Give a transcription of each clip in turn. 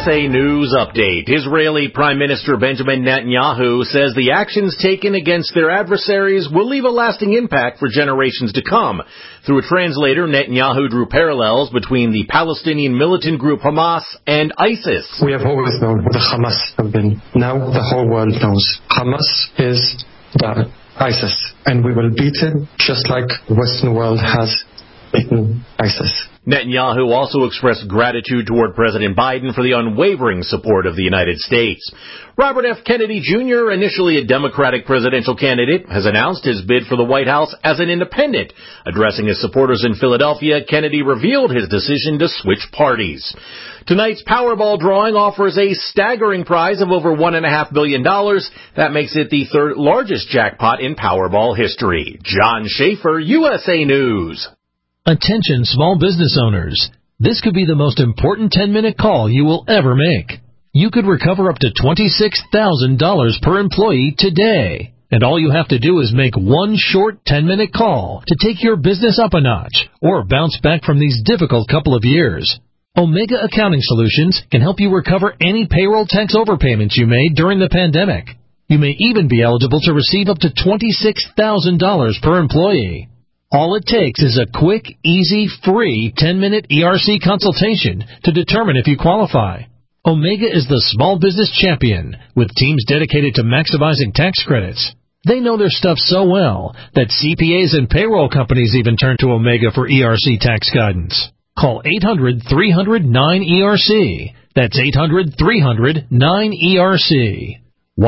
USA News Update. Israeli Prime Minister Benjamin Netanyahu says the actions taken against their adversaries will leave a lasting impact for generations to come. Through a translator, Netanyahu drew parallels between the Palestinian militant group Hamas and ISIS. We have always known what the Hamas have been. Now the whole world knows. Hamas is the ISIS, and we will beat him just like the Western world has beaten ISIS. Netanyahu also expressed gratitude toward President Biden for the unwavering support of the United States. Robert F. Kennedy Jr., initially a Democratic presidential candidate, has announced his bid for the White House as an independent. Addressing his supporters in Philadelphia, Kennedy revealed his decision to switch parties. Tonight's Powerball drawing offers a staggering prize of over $1.5 billion. That makes it the third largest jackpot in Powerball history. John Schaefer, USA News. Attention small business owners. This could be the most important 10-minute call you will ever make. You could recover up to $26,000 per employee today. And all you have to do is make one short 10-minute call to take your business up a notch or bounce back from these difficult couple of years. Omega Accounting Solutions can help you recover any payroll tax overpayments you made during the pandemic. You may even be eligible to receive up to $26,000 per employee. All it takes is a quick, easy, free 10-minute ERC consultation to determine if you qualify. Omega is the small business champion with teams dedicated to maximizing tax credits. They know their stuff so well that CPAs and payroll companies even turn to Omega for ERC tax guidance. Call 800-300-9ERC. That's 800-300-9ERC.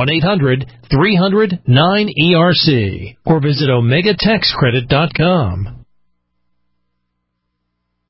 1-800-300-9ERC. Or visit OmegaTaxCredit.com.